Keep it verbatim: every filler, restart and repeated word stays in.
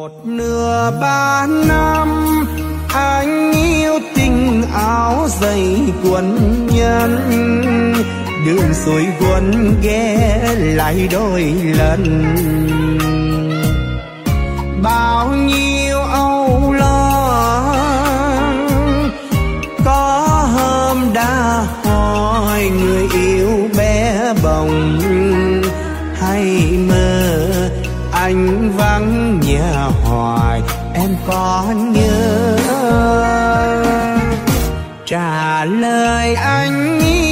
Nửa ba năm anh yêu tình áo dày quân nhân, đường suối quân ghé lại đôi lần. Bao nhiêu âu lo có hôm đã hỏi người yêu bé bồng, hay mơ anh vắng nhà hoài em có nhớ. Trả lời anh